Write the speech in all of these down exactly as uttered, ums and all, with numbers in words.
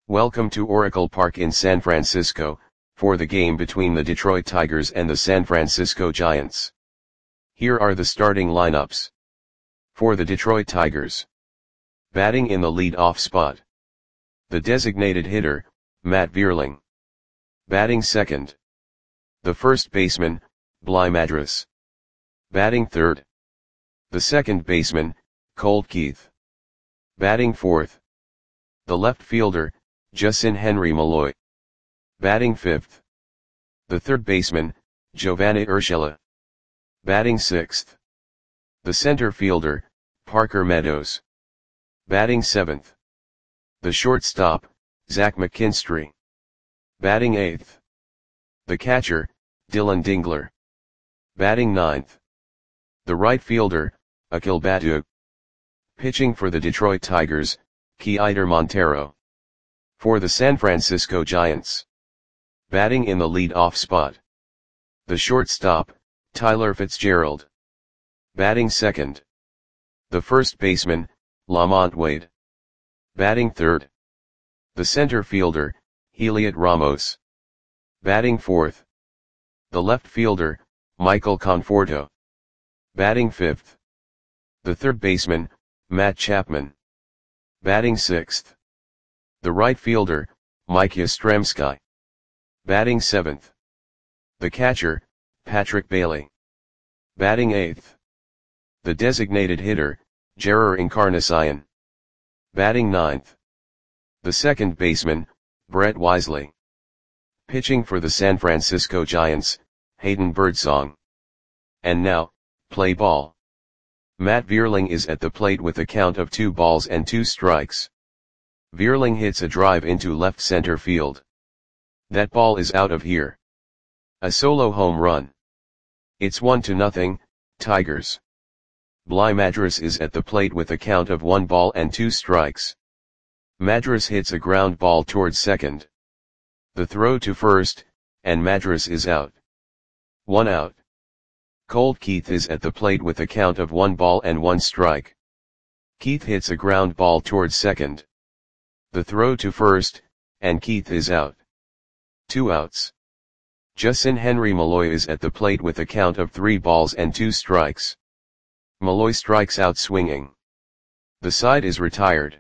Welcome to Oracle Park in San Francisco, for the game between the Detroit Tigers and the San Francisco Giants. Here are the starting lineups. For the Detroit Tigers. Batting in the lead-off spot. The designated hitter, Matt Vierling. Batting second. The first baseman, Bligh Madras. Batting third. The second baseman, Colt Keith. Batting fourth. The left fielder, Justin Henry Malloy. Batting fifth. The third baseman, Giovanni Urshela. Batting sixth. The center fielder, Parker Meadows. Batting seventh. The shortstop, Zach McKinstry. Batting eighth. The catcher, Dylan Dingler. Batting ninth. The right fielder, Akil Baddoo. Pitching for the Detroit Tigers, Keider Montero. For the San Francisco Giants. Batting in the lead-off spot. The shortstop, Tyler Fitzgerald. Batting second. The first baseman, Lamont Wade. Batting third. The center fielder, Heliot Ramos. Batting fourth. The left fielder, Michael Conforto. Batting fifth. The third baseman, Matt Chapman. Batting sixth. The right fielder, Mike Yastrzemski. Batting seventh. The catcher, Patrick Bailey. Batting eighth. The designated hitter, Jerar Encarnacion. Batting ninth. The second baseman, Brett Wisely. Pitching for the San Francisco Giants, Hayden Birdsong. And now, play ball. Matt Vierling is at the plate with a count of two balls and two strikes. Vierling hits a drive into left center field. That ball is out of here. A solo home run. It's one to nothing, Tigers. Bligh Madras is at the plate with a count of one ball and two strikes. Madras hits a ground ball towards second. The throw to first, and Madras is out. One out. Colt Keith is at the plate with a count of one ball and one strike. Keith hits a ground ball towards second. The throw to first, and Keith is out. Two outs. Justin Henry Malloy is at the plate with a count of three balls and two strikes. Malloy strikes out swinging. The side is retired.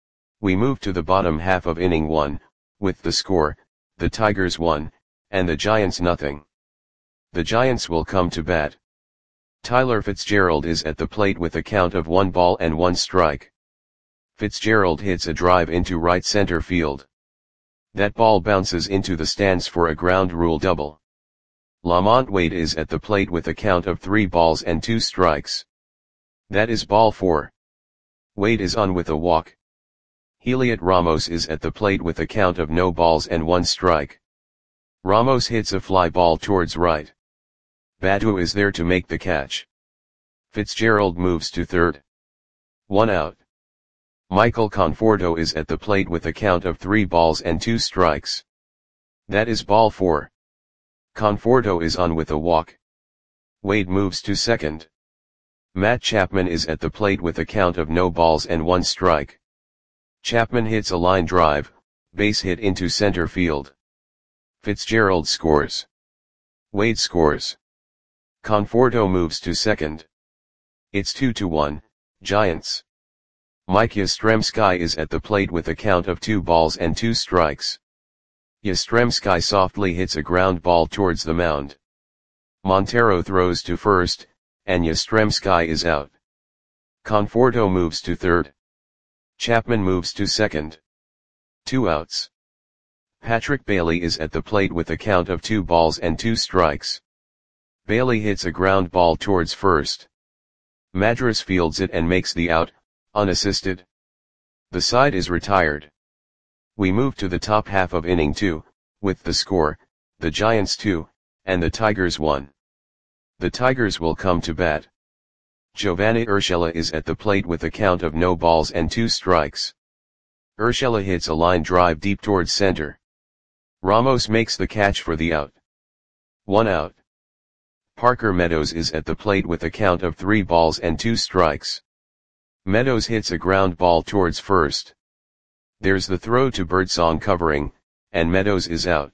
We move to the bottom half of inning one, with the score, the Tigers one, and the Giants nothing. The Giants will come to bat. Tyler Fitzgerald is at the plate with a count of one ball and one strike. Fitzgerald hits a drive into right center field. That ball bounces into the stands for a ground rule double. Lamont Wade is at the plate with a count of three balls and two strikes. That is ball four. Wade is on with a walk. Heliot Ramos is at the plate with a count of no balls and one strike. Ramos hits a fly ball towards right. Baddoo is there to make the catch. Fitzgerald moves to third. One out. Michael Conforto is at the plate with a count of three balls and two strikes. That is ball four. Conforto is on with a walk. Wade moves to second. Matt Chapman is at the plate with a count of no balls and one strike. Chapman hits a line drive, base hit into center field. Fitzgerald scores. Wade scores. Conforto moves to second. It's two to one, Giants. Mike Yastrzemski is at the plate with a count of two balls and two strikes. Yastrzemski softly hits a ground ball towards the mound. Montero throws to first, and Yastrzemski is out. Conforto moves to third. Chapman moves to second. Two outs. Patrick Bailey is at the plate with a count of two balls and two strikes. Bailey hits a ground ball towards first. Madras fields it and makes the out, unassisted. The side is retired. We move to the top half of inning two, with the score, the Giants two, and the Tigers one. The Tigers will come to bat. Giovanni Urshela is at the plate with a count of no balls and two strikes. Urshela hits a line drive deep towards center. Ramos makes the catch for the out. One out. Parker Meadows is at the plate with a count of three balls and two strikes. Meadows hits a ground ball towards first. There's the throw to Birdsong covering, and Meadows is out.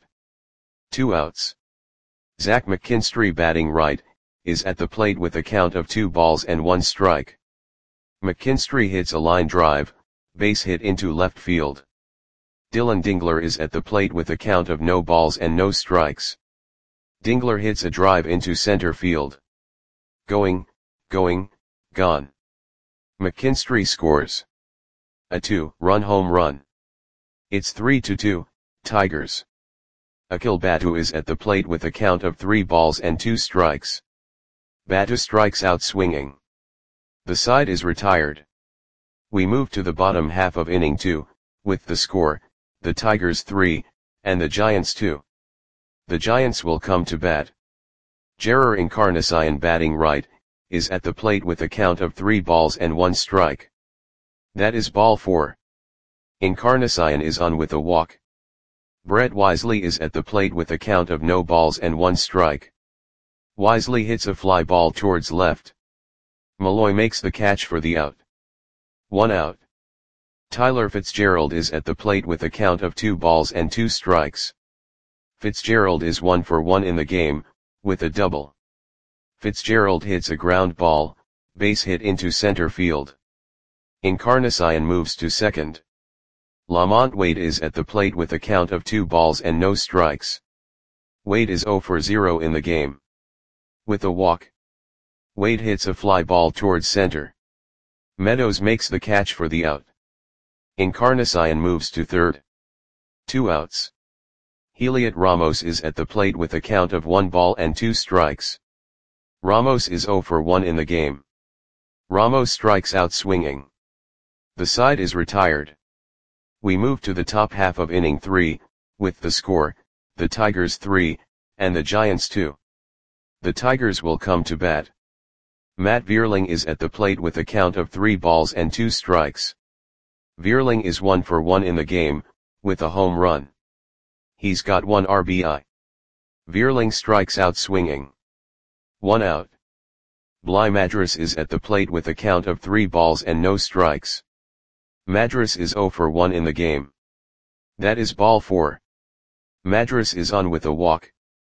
Two outs. Zach McKinstry batting right, is at the plate with a count of two balls and one strike. McKinstry hits a line drive, base hit into left field. Dylan Dingler is at the plate with a count of no balls and no strikes. Dingler hits a drive into center field. Going, going, gone. McKinstry scores a two-run home run. It's three to two, Tigers. Akil Batu is at the plate with a count of three balls and two strikes. Batu strikes out swinging. The side is retired. We move to the bottom half of inning two, with the score, the Tigers three, and the Giants two. The Giants will come to bat. Jerar Encarnacion batting right, is at the plate with a count of three balls and one strike. That is ball four. Encarnacion is on with a walk. Brett Wisely is at the plate with a count of no balls and one strike. Wisely hits a fly ball towards left. Malloy makes the catch for the out. One out. Tyler Fitzgerald is at the plate with a count of two balls and two strikes. Fitzgerald is one for one in the game, with a double. Fitzgerald hits a ground ball, base hit into center field. Encarnacion moves to second. Lamont Wade is at the plate with a count of two balls and no strikes. Wade is zero for zero in the game. With a walk. Wade hits a fly ball towards center. Meadows makes the catch for the out. Encarnacion moves to third. Two outs. Heliot Ramos is at the plate with a count of one ball and two strikes. Ramos is zero for one in the game. Ramos strikes out swinging. The side is retired. We move to the top half of inning three, with the score, the Tigers three, and the Giants two. The Tigers will come to bat. Matt Vierling is at the plate with a count of three balls and two strikes. Vierling is one for one in the game, with a home run. He's got one R B I. Vierling strikes out swinging. One out. Bly Madras is at the plate with a count of three balls and no strikes. Madras is zero for one in the game. That is ball four. Madras is on with a walk.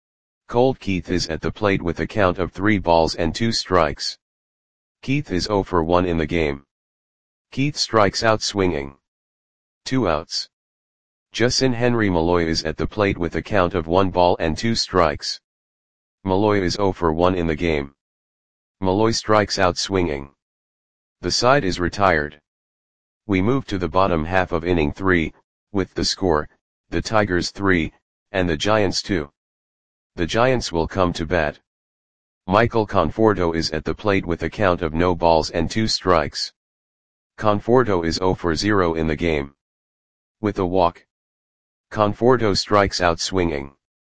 Colt Keith is at the plate with a count of three balls and two strikes. Keith is zero for one in the game. Keith strikes out swinging. Two outs. Justin Henry Malloy is at the plate with a count of one ball and two strikes. Malloy is zero for one in the game. Malloy strikes out swinging. The side is retired. We move to the bottom half of inning three, with the score, the Tigers three, and the Giants two. The Giants will come to bat. Michael Conforto is at the plate with a count of no balls and two strikes. Conforto is zero for zero in the game. With a walk. Conforto strikes out swinging.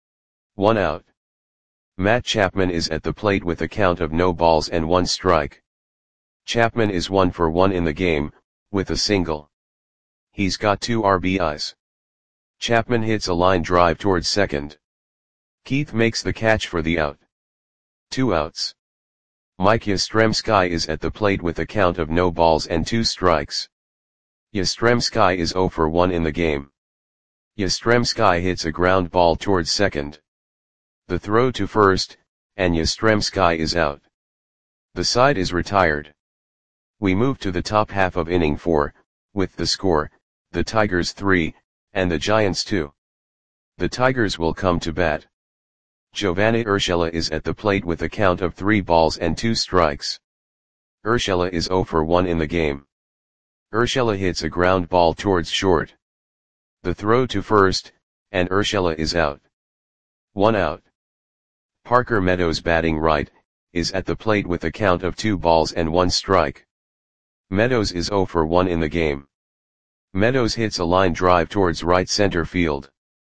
One out. Matt Chapman is at the plate with a count of no balls and one strike. Chapman is one for one in the game, with a single. He's got two R B Is. Chapman hits a line drive towards second. Keith makes the catch for the out. Two outs. Mike Yastrzemski is at the plate with a count of no balls and two strikes. Yastrzemski is zero for one in the game. Yastrzemski hits a ground ball towards second. The throw to first, and Yastrzemski is out. The side is retired. We move to the top half of inning four, with the score, the Tigers three, and the Giants two. The Tigers will come to bat. Giovanni Urshela is at the plate with a count of three balls and two strikes. Urshela is zero for one in the game. Urshela hits a ground ball towards short. The throw to first, and Urshela is out. One out. Parker Meadows batting right, is at the plate with a count of two balls and one strike. Meadows is zero for one in the game. Meadows hits a line drive towards right center field.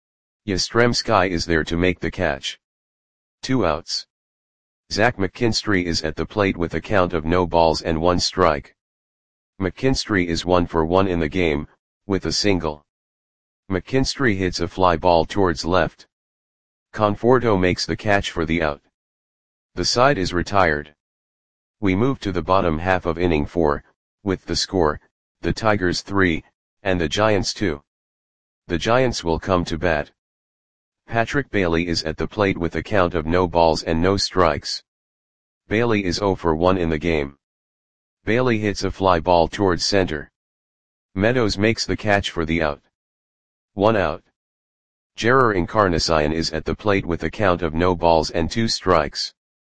Yastrzemski is there to make the catch. Two outs. Zach McKinstry is at the plate with a count of no balls and one strike. McKinstry is one for one in the game, with a single. McKinstry hits a fly ball towards left. Conforto makes the catch for the out. The side is retired. We move to the bottom half of inning four, with the score, the Tigers three, and the Giants two. The Giants will come to bat. Patrick Bailey is at the plate with a count of no balls and no strikes. Bailey is zero for one in the game. Bailey hits a fly ball towards center. Meadows makes the catch for the out. One out. Jerar Encarnacion is at the plate with a count of no balls and two strikes.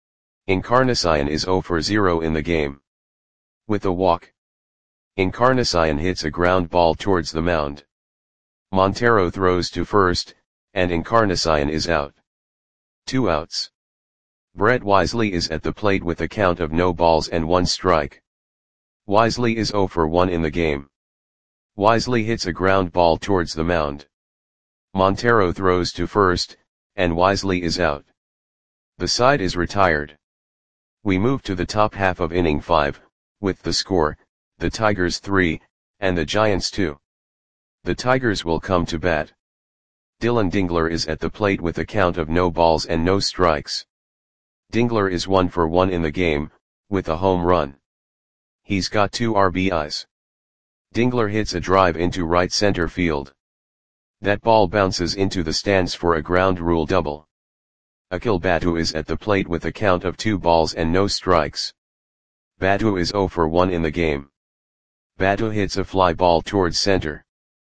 Encarnacion is zero for zero in the game. With a walk, Encarnacion hits a ground ball towards the mound. Montero throws to first, and Encarnacion is out. Two outs. Brett Wisely is at the plate with a count of no balls and one strike. Wisely is zero for one in the game. Wisely hits a ground ball towards the mound. Montero throws to first, and Wisely is out. The side is retired. We move to the top half of inning five, with the score, the Tigers three, and the Giants two. The Tigers will come to bat. Dillon Dingler is at the plate with a count of no balls and no strikes. Dingler is one for one in the game, with a home run. He's got two R B Is. Dingler hits a drive into right center field. That ball bounces into the stands for a ground rule double. Akil Baddoo is at the plate with a count of two balls and no strikes. Baddoo is zero for one in the game. Baddoo hits a fly ball towards center.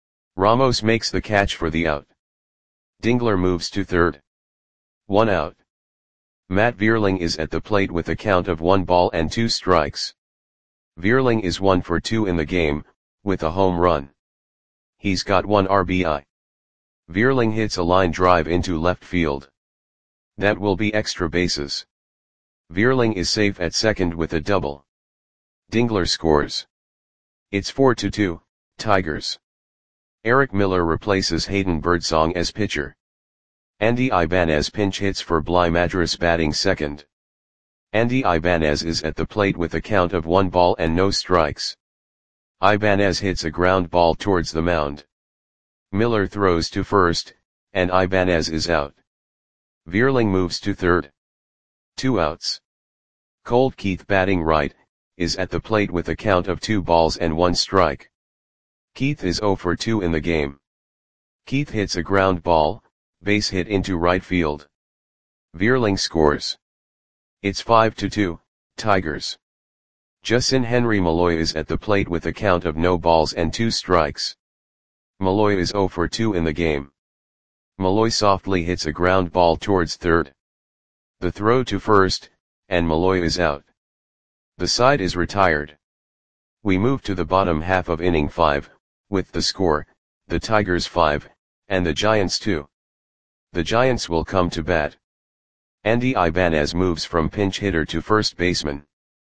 Ramos makes the catch for the out. Dingler moves to third. One out. Matt Vierling is at the plate with a count of one ball and two strikes. Vierling is one for two in the game, with a home run. He's got one R B I. Vierling hits a line drive into left field. That will be extra bases. Vierling is safe at second with a double. Dingler scores. It's four to two, Tigers. Eric Miller replaces Hayden Birdsong as pitcher. Andy Ibanez pinch hits for Bly Madras batting second. Andy Ibanez is at the plate with a count of one ball and no strikes. Ibanez hits a ground ball towards the mound. Miller throws to first, and Ibanez is out. Vierling moves to third. Two outs. Colt Keith batting right, is at the plate with a count of two balls and one strike. Keith is zero for two in the game. Keith hits a ground ball, base hit into right field. Vierling scores. It's five to two, Tigers. Justin Henry Malloy is at the plate with a count of no balls and two strikes. Malloy is zero for two in the game. Malloy softly hits a ground ball towards third. The throw to first, and Malloy is out. The side is retired. We move to the bottom half of inning five, with the score, the Tigers five, and the Giants two. The Giants will come to bat. Andy Ibanez moves from pinch hitter to first baseman.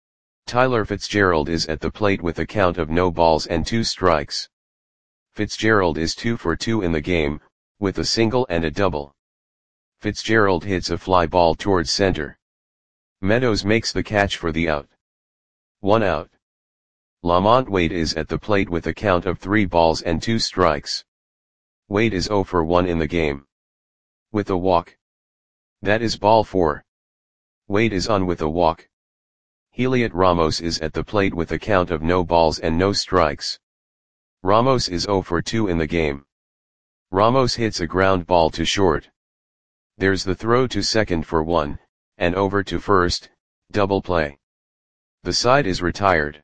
Tyler Fitzgerald is at the plate with a count of no balls and two strikes. Fitzgerald is two for two in the game, with a single and a double. Fitzgerald hits a fly ball towards center. Meadows makes the catch for the out. One out. Lamont Wade is at the plate with a count of three balls and two strikes. Wade is zero for one in the game. With a walk. That is ball four. Wade is on with a walk. Heliot Ramos is at the plate with a count of no balls and no strikes. Ramos is zero for two in the game. Ramos hits a ground ball to short. There's the throw to second for one, and over to first, double play. The side is retired.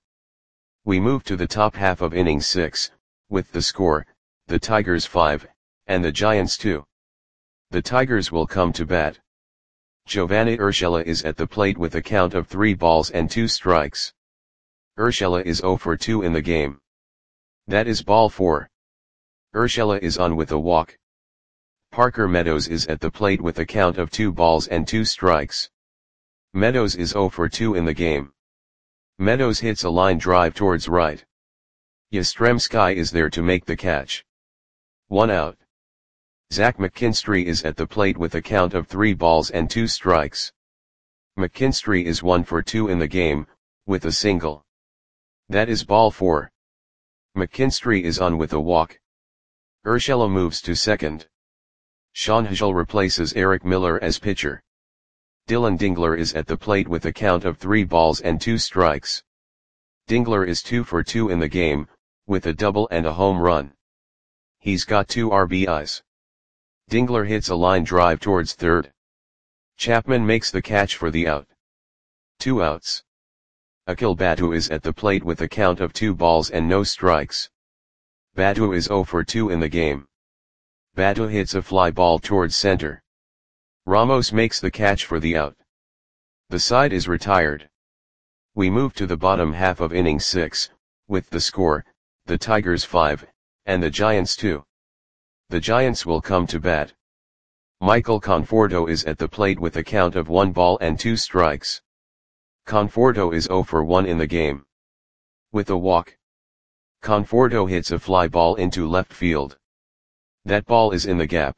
We move to the top half of inning six, with the score, the Tigers five, and the Giants two. The Tigers will come to bat. Giovanni Urshela is at the plate with a count of three balls and two strikes. Urshela is zero for two in the game. That is ball four. Urshela is on with a walk. Parker Meadows is at the plate with a count of two balls and two strikes. Meadows is zero for two in the game. Meadows hits a line drive towards right. Yastrzemski is there to make the catch. One out. Zach McKinstry is at the plate with a count of three balls and two strikes. McKinstry is one for two in the game, with a single. That is ball four. McKinstry is on with a walk. Urshela moves to second. Sean Hagel replaces Eric Miller as pitcher. Dillon Dingler is at the plate with a count of three balls and two strikes. Dingler is two for two in the game, with a double and a home run. He's got two R B Is. Dingler hits a line drive towards third. Chapman makes the catch for the out. Two outs. Akhil Batu is at the plate with a count of two balls and no strikes. Batu is zero for two in the game. Batu hits a fly ball towards center. Ramos makes the catch for the out. The side is retired. We move to the bottom half of inning six, with the score, the Tigers five, and the Giants two. The Giants will come to bat. Michael Conforto is at the plate with a count of one ball and two strikes. Conforto is zero for one in the game. With a walk, Conforto hits a fly ball into left field. That ball is in the gap.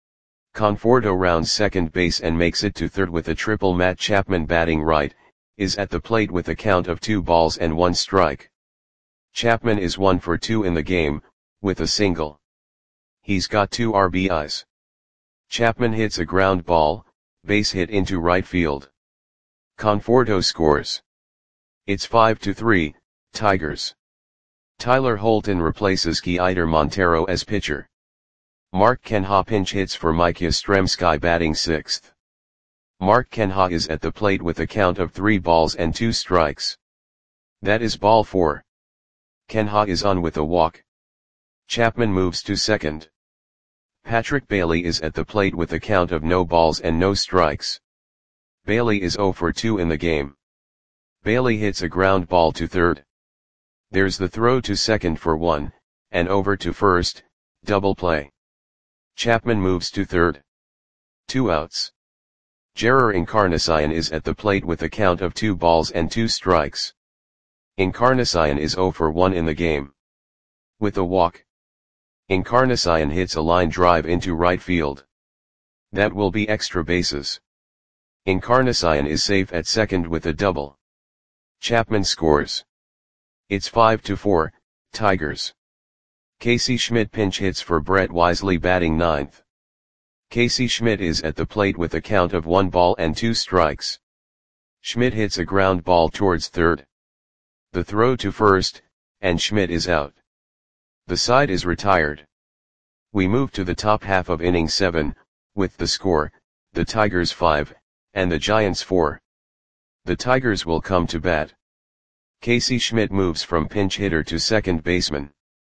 Conforto rounds second base and makes it to third with a triple. Matt Chapman, batting right, is at the plate with a count of two balls and one strike. Chapman is one for two in the game, with a single. He's got two R B Is. Chapman hits a ground ball, base hit into right field. Conforto scores. It's five to three, Tigers. Tyler Holton replaces Keider Montero as pitcher. Mark Canha pinch hits for Mike Yastrzemski, batting sixth. Mark Canha is at the plate with a count of three balls and two strikes. That is ball four. Canha is on with a walk. Chapman moves to second. Patrick Bailey is at the plate with a count of no balls and no strikes. Bailey is zero for two in the game. Bailey hits a ground ball to third. There's the throw to second for one, and over to first, double play. Chapman moves to third. Two outs. Jerar Encarnacion is at the plate with a count of two balls and two strikes. Encarnacion is zero for one in the game. With a walk, Encarnacion hits a line drive into right field. That will be extra bases. Encarnacion is safe at second with a double. Chapman scores. It's five to four, Tigers. Casey Schmidt pinch hits for Brett Wisely, batting ninth. Casey Schmidt is at the plate with a count of one ball and two strikes. Schmidt hits a ground ball towards third. The throw to first, and Schmidt is out. The side is retired. We move to the top half of inning seven, with the score, the Tigers five, and the Giants four. The Tigers will come to bat. Casey Schmidt moves from pinch hitter to second baseman.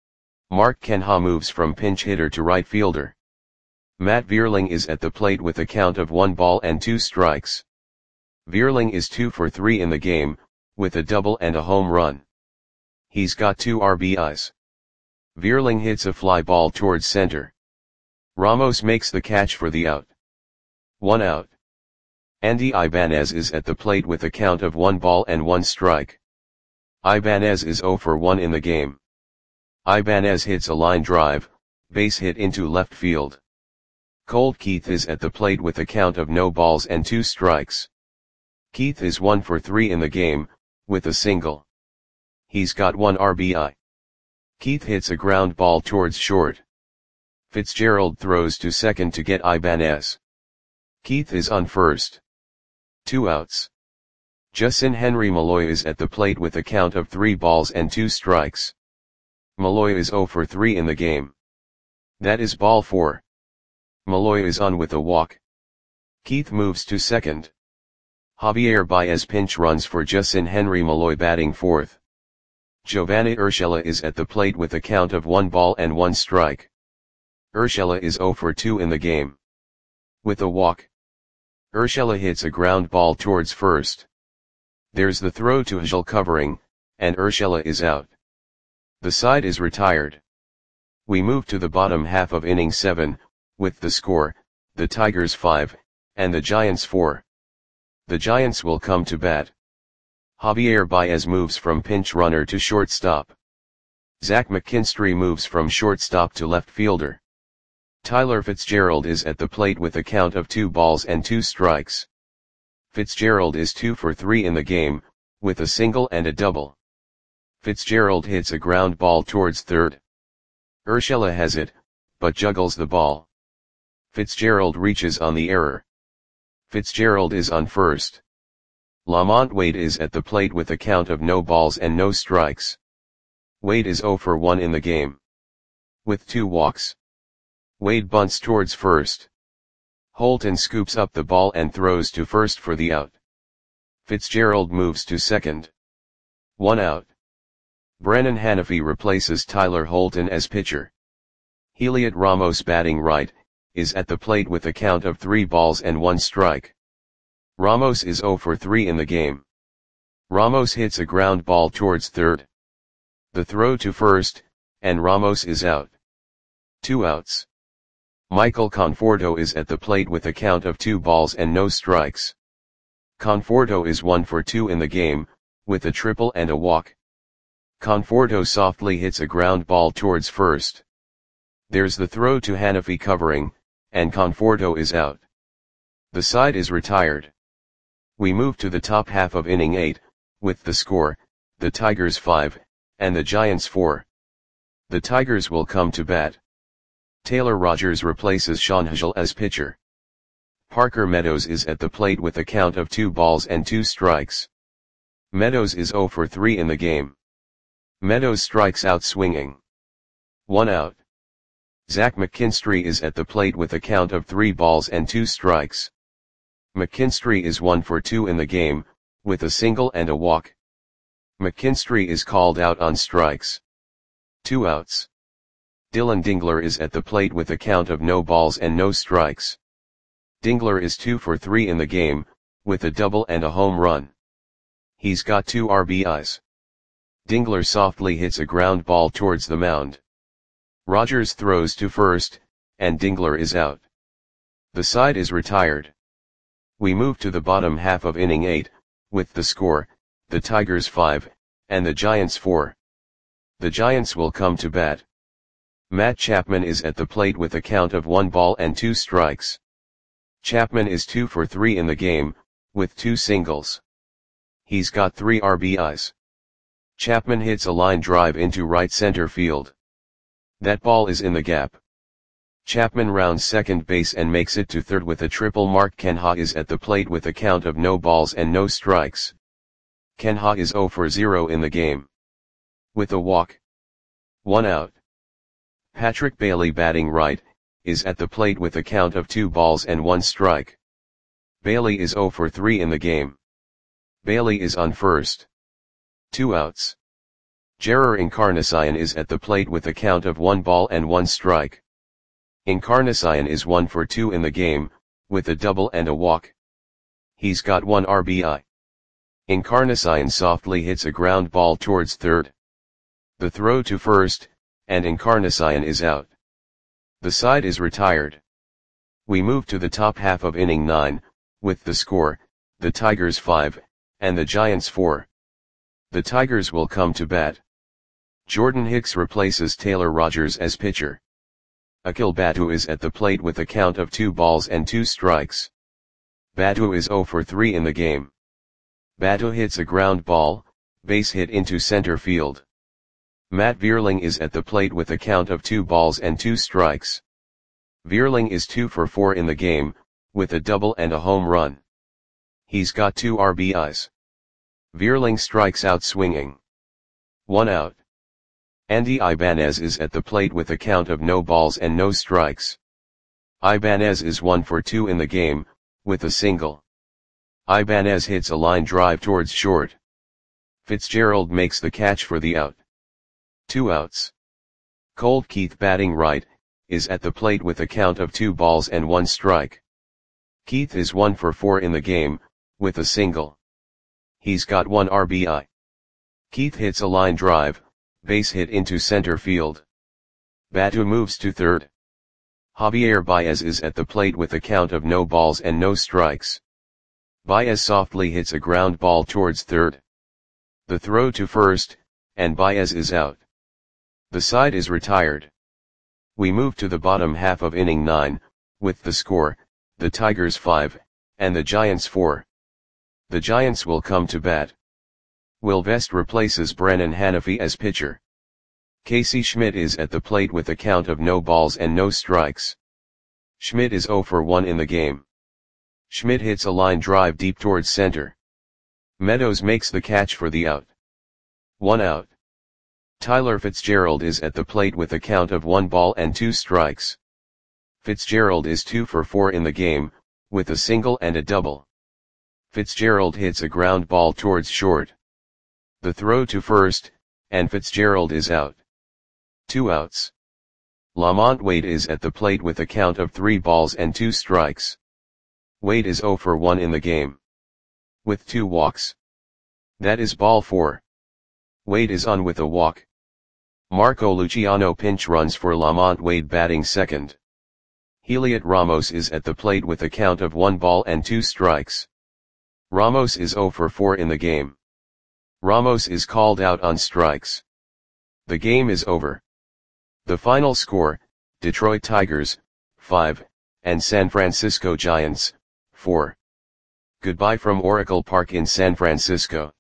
Mark Canha moves from pinch hitter to right fielder. Matt Vierling is at the plate with a count of one ball and two strikes. Vierling is two for three in the game, with a double and a home run. He's got two R B Is. Vierling hits a fly ball towards center. Ramos makes the catch for the out. One out. Andy Ibanez is at the plate with a count of one ball and one strike. Ibanez is zero for one in the game. Ibanez hits a line drive, base hit into left field. Colt Keith is at the plate with a count of no balls and two strikes. Keith is one for three in the game, with a single. He's got one R B I. Keith hits a ground ball towards short. Fitzgerald throws to second to get Ibanez. Keith is on first. Two outs. Justin Henry Malloy is at the plate with a count of three balls and two strikes. Malloy is zero for three in the game. That is ball four. Malloy is on with a walk. Keith moves to second. Javier Baez pinch runs for Justin Henry Malloy, batting fourth. Giovanni Urshela is at the plate with a count of one ball and one strike. Urshela is zero for two in the game. With a walk, Urshela hits a ground ball towards first. There's the throw to Hajal covering, and Urshela is out. The side is retired. We move to the bottom half of inning seven, with the score, the Tigers five, and the Giants four. The Giants will come to bat. Javier Baez moves from pinch runner to shortstop. Zach McKinstry moves from shortstop to left fielder. Tyler Fitzgerald is at the plate with a count of two balls and two strikes. Fitzgerald is two for three in the game, with a single and a double. Fitzgerald hits a ground ball towards third. Urshela has it, but juggles the ball. Fitzgerald reaches on the error. Fitzgerald is on first. Lamont Wade is at the plate with a count of no balls and no strikes. Wade is zero for one in the game. With two walks. Wade bunts towards first. Holton scoops up the ball and throws to first for the out. Fitzgerald moves to second. One out. Brennan Hanafy replaces Tyler Holton as pitcher. Heliot Ramos, batting right, is at the plate with a count of three balls and one strike. Ramos is zero for three in the game. Ramos hits a ground ball towards third. The throw to first, and Ramos is out. Two outs. Michael Conforto is at the plate with a count of two balls and no strikes. Conforto is one for two in the game, with a triple and a walk. Conforto softly hits a ground ball towards first. There's the throw to Hanafy covering, and Conforto is out. The side is retired. We move to the top half of inning eight, with the score, the Tigers five, and the Giants four. The Tigers will come to bat. Taylor Rogers replaces Sean Hagel as pitcher. Parker Meadows is at the plate with a count of two balls and two strikes. Meadows is zero for three in the game. Meadows strikes out swinging. One out. Zach McKinstry is at the plate with a count of three balls and two strikes. McKinstry is one for two in the game, with a single and a walk. McKinstry is called out on strikes. Two outs. Dylan Dingler is at the plate with a count of no balls and no strikes. Dingler is two for three in the game, with a double and a home run. He's got two R B Is. Dingler softly hits a ground ball towards the mound. Rogers throws to first, and Dingler is out. The side is retired. We move to the bottom half of inning eight, with the score, the Tigers five, and the Giants four. The Giants will come to bat. Matt Chapman is at the plate with a count of one ball and two strikes. Chapman is two for three in the game, with two singles. He's got three R B Is. Chapman hits a line drive into right center field. That ball is in the gap. Chapman rounds second base and makes it to third with a triple. Mark Canha is at the plate with a count of no balls and no strikes. Canha is zero for zero in the game. With a walk. One out. Patrick Bailey, batting right, is at the plate with a count of two balls and one strike. Bailey is zero for three in the game. Bailey is on first. Two outs. Jerar Encarnacion is at the plate with a count of one ball and one strike. Encarnacion is one for two in the game, with a double and a walk. He's got one R B I. Encarnacion softly hits a ground ball towards third. The throw to first, and Encarnacion is out. The side is retired. We move to the top half of inning nine, with the score, the Tigers five, and the Giants four. The Tigers will come to bat. Jordan Hicks replaces Taylor Rogers as pitcher. Akil Batu is at the plate with a count of two balls and two strikes. Batu is zero for three in the game. Batu hits a ground ball, base hit into center field. Matt Vierling is at the plate with a count of two balls and two strikes. Vierling is two for four in the game, with a double and a home run. He's got two R B Is. Vierling strikes out swinging. One out. Andy Ibanez is at the plate with a count of no balls and no strikes. Ibanez is one for two in the game, with a single. Ibanez hits a line drive towards short. Fitzgerald makes the catch for the out. Two outs. Colt Keith, batting right, is at the plate with a count of two balls and one strike. Keith is one for four in the game, with a single. He's got one R B I. Keith hits a line drive, base hit into center field. Batu moves to third. Javier Baez is at the plate with a count of no balls and no strikes. Baez softly hits a ground ball towards third. The throw to first, and Baez is out. The side is retired. We move to the bottom half of inning nine, with the score, the Tigers five, and the Giants four. The Giants will come to bat. Will Vest replaces Brennan Hanafy as pitcher. Casey Schmidt is at the plate with a count of no balls and no strikes. Schmidt is zero for one in the game. Schmidt hits a line drive deep towards center. Meadows makes the catch for the out. One out. Tyler Fitzgerald is at the plate with a count of one ball and two strikes. Fitzgerald is two for four in the game, with a single and a double. Fitzgerald hits a ground ball towards short. The throw to first, and Fitzgerald is out. Two outs. LaMonte Wade is at the plate with a count of three balls and two strikes. Wade is zero for one in the game, with two walks. That is ball four. Wade is on with a walk. Marco Luciano pinch runs for LaMonte Wade batting second. Heliot Ramos is at the plate with a count of one ball and two strikes. Ramos is zero for four in the game. Ramos is called out on strikes. The game is over. The final score, Detroit Tigers, five, and San Francisco Giants, four. Goodbye from Oracle Park in San Francisco.